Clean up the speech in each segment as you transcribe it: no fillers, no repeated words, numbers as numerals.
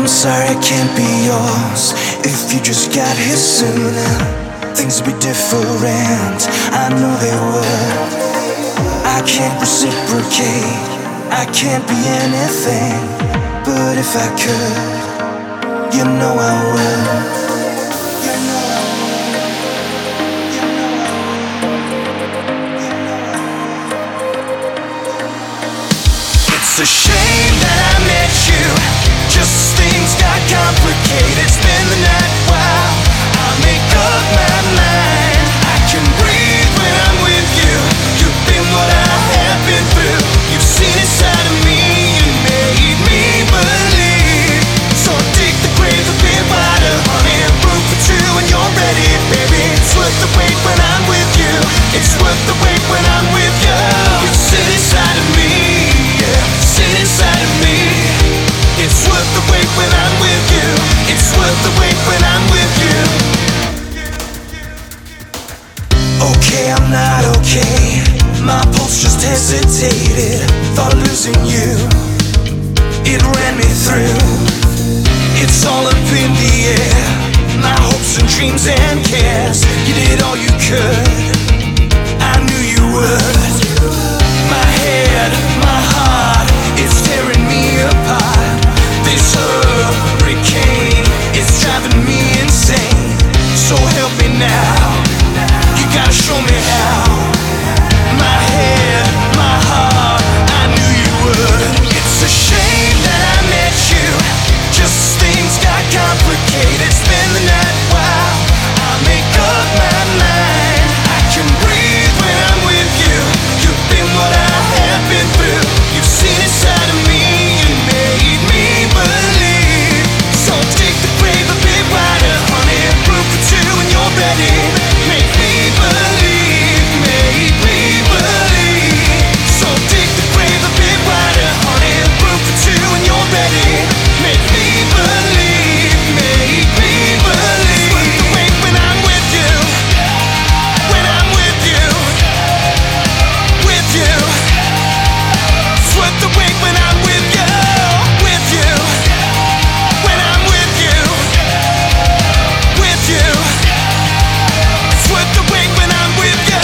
sorry I can't be yours. If you just got here sooner, things would be different, I know they would. I can't reciprocate, I can't be anything, but if I could, you know I would. It's a shame that I met you, just things got complicated. Spend the night while I make up my mind. I can breathe when I'm with you. You've been what I have been through. You've seen inside of me, you made me believe. So dig the grave a bit wider, honey, room for two when you're ready, baby. It's worth the wait when I'm with you. It's worth the wait when I'm with you. You sit inside of me, yeah, sit inside of me. It's worth the wait when I'm with you. It's worth the wait when I'm with you. Okay, I'm not okay. My pulse just hesitated. Thought losing you, it ran me through. It's all up in the air. My hopes and dreams and cares. You did all you could, I knew you would. My head, my heart, it's tearing me apart. This hurricane, it's driving me insane. So help me now, you gotta show me how. My head, my heart, I knew you would. It's a shame that I met you, just things got complicated. Spend the night while I make up my mind. I can breathe when I'm with you. You've been what I have been through. You've seen inside of me, you made me believe. So dig the grave a bit wider, honey, room for two when you're ready. Make me believe, make me believe. So dig the grave a bit wider, honey, room for two when you're ready. Make me believe, make me believe. It's worth the wait when I'm with you, when I'm with you, with you. It's worth the wait when I'm with you, with you, when I'm with you, with you. It's worth the wait when I'm with you.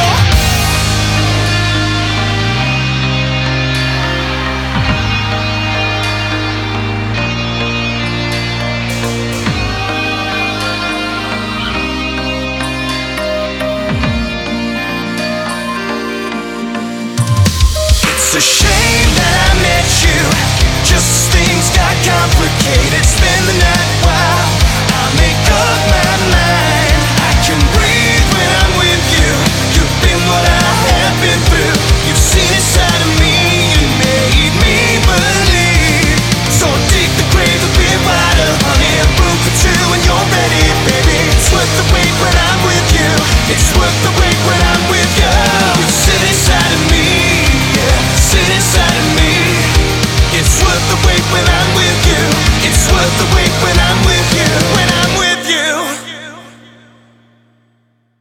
It's a shame that I met you, just things got complicated. Spend the night